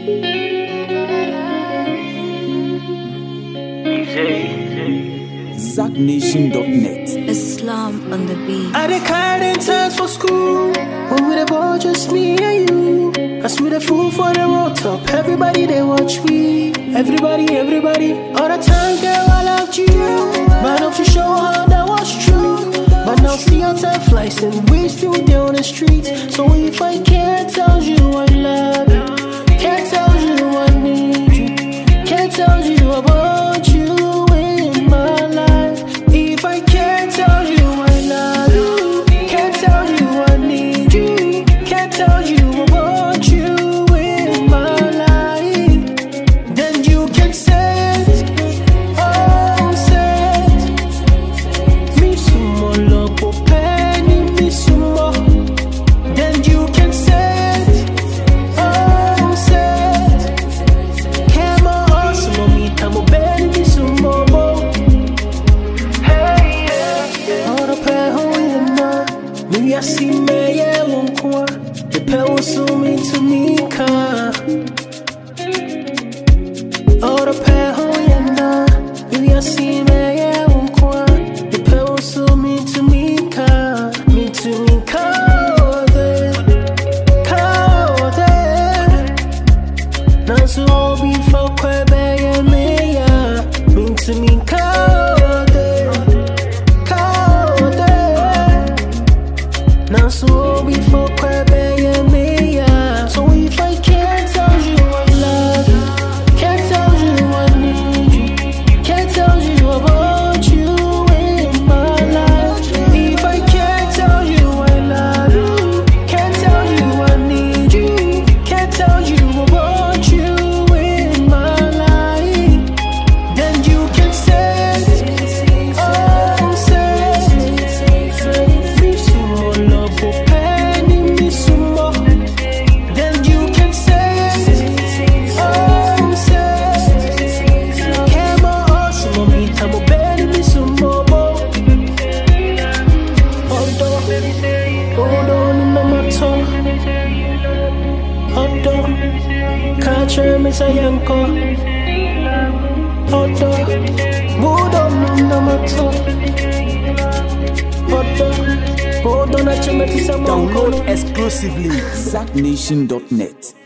ZachNation.net. Islam on the beat. I dey carry times for school, when we dey ball just me and you. As we dey fool for the road top, everybody they watch me. Everybody, all the time, girl, I loved you. But don't you show how that was true. But now see our time flies and we still there on the streets. So if I can't tell you I love you, can't tell you I need you, can't tell you about you in my life. If I can't tell you I love you, can't tell you I need you, can't tell you about you in my life, then you can say it, oh say it. Me sumo loco penny, me sumo. Then you can say it, oh say it. Come on, sumo me tamo penny, me sumo. I see me, yeah, won't come. The power so me to me, car. Oh, the power, yeah, nah. Maybe I see me, yeah, won't come. The power so me to me, car. Me to me, car. Now, so be for Quebec, yeah, me, yeah. Me to me, car. Now so before Quebec and me, yeah. So if I can't tell you I love you, can't tell you I need you, can't tell you about you in my life. If I can't tell you I love you, can't tell you I need you, can't tell you about you in my life, then you can say it, oh say it. Me so love penny, me sumo. Then you can say it, oh say it. Come on, sumo me tamo penny, me sumo. Odo no mato. Odo, catch me say yanko. Odo, mudo no mato. Odo na chama tisa monko. Download exclusively ZachNation.net.